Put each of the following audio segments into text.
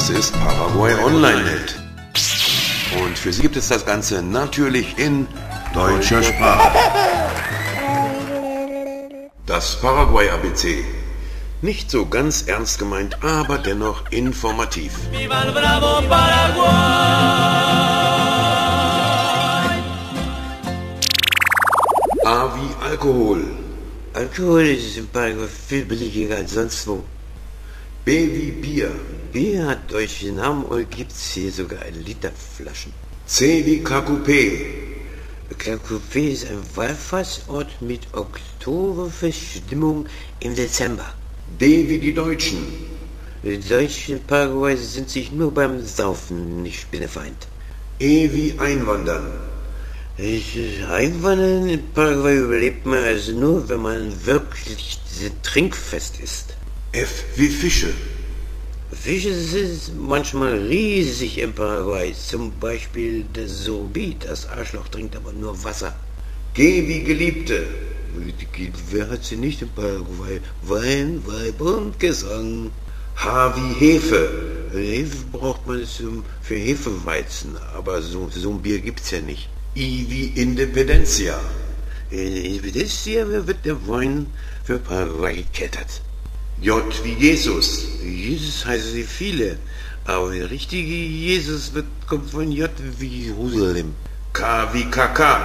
Das ist Paraguay Online-Net. Und für Sie gibt es das Ganze natürlich in deutscher Sprache. Das Paraguay ABC. Nicht so ganz ernst gemeint, aber dennoch informativ. Viva el bravo Paraguay! A wie Alkohol. Alkohol ist in Paraguay viel billiger als sonst wo. B wie Bier. Bier hat deutsche Namen und gibt's hier sogar in Literflaschen. C wie Kakupé. Kakupé ist ein Wallfahrtsort mit Oktoberfeststimmung im Dezember. D wie die Deutschen. Die Deutschen in Paraguay sind sich nur beim Saufen nicht Spinnefeind. E wie Einwandern. Einwandern in Paraguay überlebt man also nur, wenn man wirklich trinkfest ist. F wie Fische. Fische sind manchmal riesig in Paraguay, zum Beispiel der Surubí. Das Arschloch trinkt aber nur Wasser. G wie Geliebte. Wer hat sie nicht in Paraguay? Wein, Weib und Gesang. H wie Hefe. Hefe braucht man für Hefeweizen, aber so ein Bier gibt's ja nicht. I wie Independencia. In Independencia wird der Wein für Paraguay gekettert. J wie Jesus. Jesus heißen sie viele, aber der richtige Jesus kommt von J wie Jerusalem. K wie Kaka.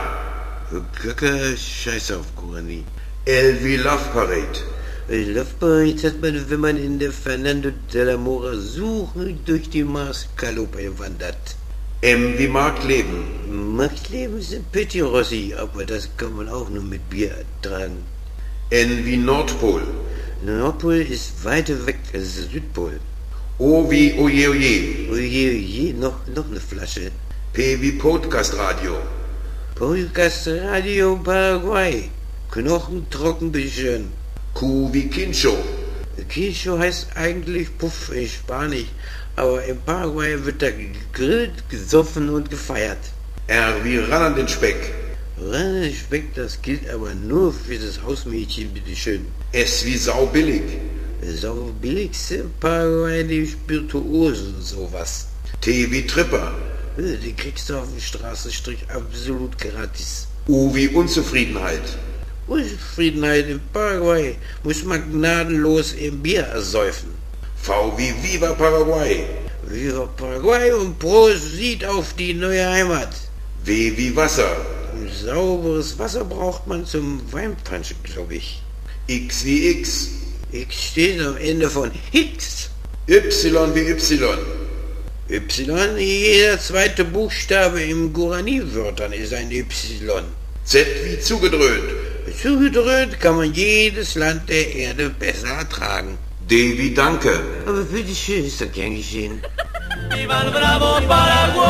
Kaka, scheiße auf Guarani. L wie Love Parade. Love Parade hat man, wenn man in der Fernando de la Mora suchend durch die Mars Galope wandert. M wie Marktleben. Marktleben ist ein Petit Rossi, aber das kann man auch nur mit Bier ertragen. N wie Nordpol. Nordpol ist weiter weg als der Südpol. O wie Oje Oje. Oje, oje, noch eine Flasche. P wie Podcast Radio. Podcast Radio Paraguay. Knochentrocken bisschen. Q wie Quincho. Quincho heißt eigentlich Puff in Spanisch, aber in Paraguay wird da gegrillt, gesoffen und gefeiert. R wie ran an den Speck. Ran an den Speck, das gilt aber nur für das Hausmädchen, bitteschön. S wie saubillig. Saubilligste in Paraguay die Spirituosen, sowas. T wie Tripper. Die kriegst du auf dem Straßenstrich absolut gratis. U wie Unzufriedenheit. Unzufriedenheit in Paraguay muss man gnadenlos im Bier ersäufen. V wie Viva Paraguay. Viva Paraguay und Prosit auf die neue Heimat. W wie Wasser. Sauberes Wasser braucht man zum Weinpanschen, glaube ich. X wie X. X steht am Ende von Hicks. Y wie Y. Y, jeder zweite Buchstabe im Guarani-Wörtern ist ein Y. Z wie zugedröhnt. Zugedröhnt kann man jedes Land der Erde besser ertragen. D wie Danke. Aber bitteschön, ist doch gern geschehen. Viva el bravo Paraguay!